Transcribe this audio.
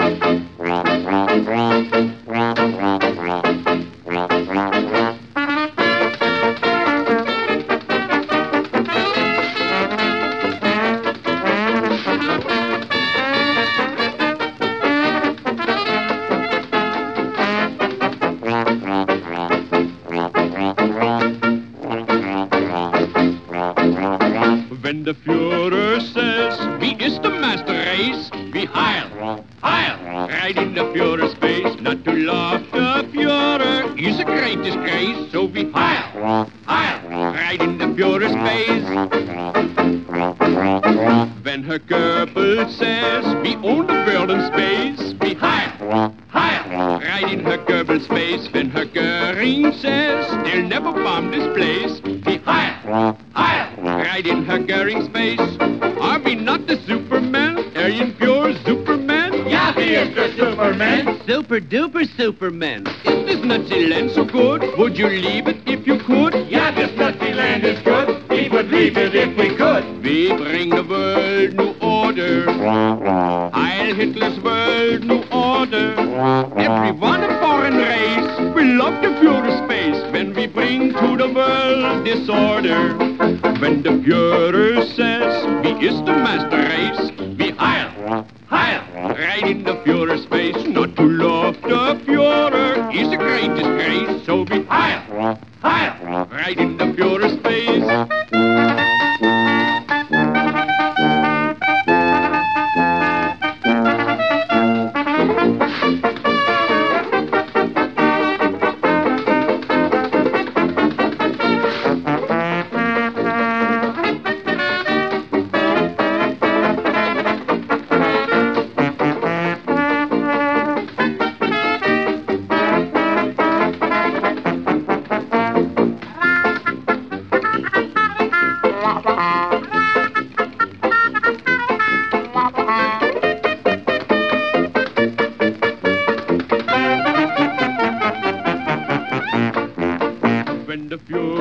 Wenn der Führer says, wie ist der Master Race? Wie heil, heil, right in the Führer's face. Not to love the Führer is a great disgrace. So wie heil, heil, right in the Führer's face. When Herr Goebbels says, we own the world in space. Wie heil, heil, right in Herr Goebbels' face. When Herr Göring says, they'll never bomb this place. Wie heil, heil, right in Herr Göring's face. Are we not the Superman? Aryan pure Superman? Ja, wie ist der Superman? Super duper Superman. Is this Nazi land so good? Would you leave it if you could? Ja, this Nazi land is good. We would leave it if we could. We bring the world new order. Heil Hitler's world new order. Everyone a foreign race. We love the Führer's space. When we bring to the world disorder. When the Führer says, wie ist der Master Race? Wie heil, heil, right in the Führer's face. Not to love the Führer is a great disgrace. So be heil, heil, right in the Führer's face. When the Führer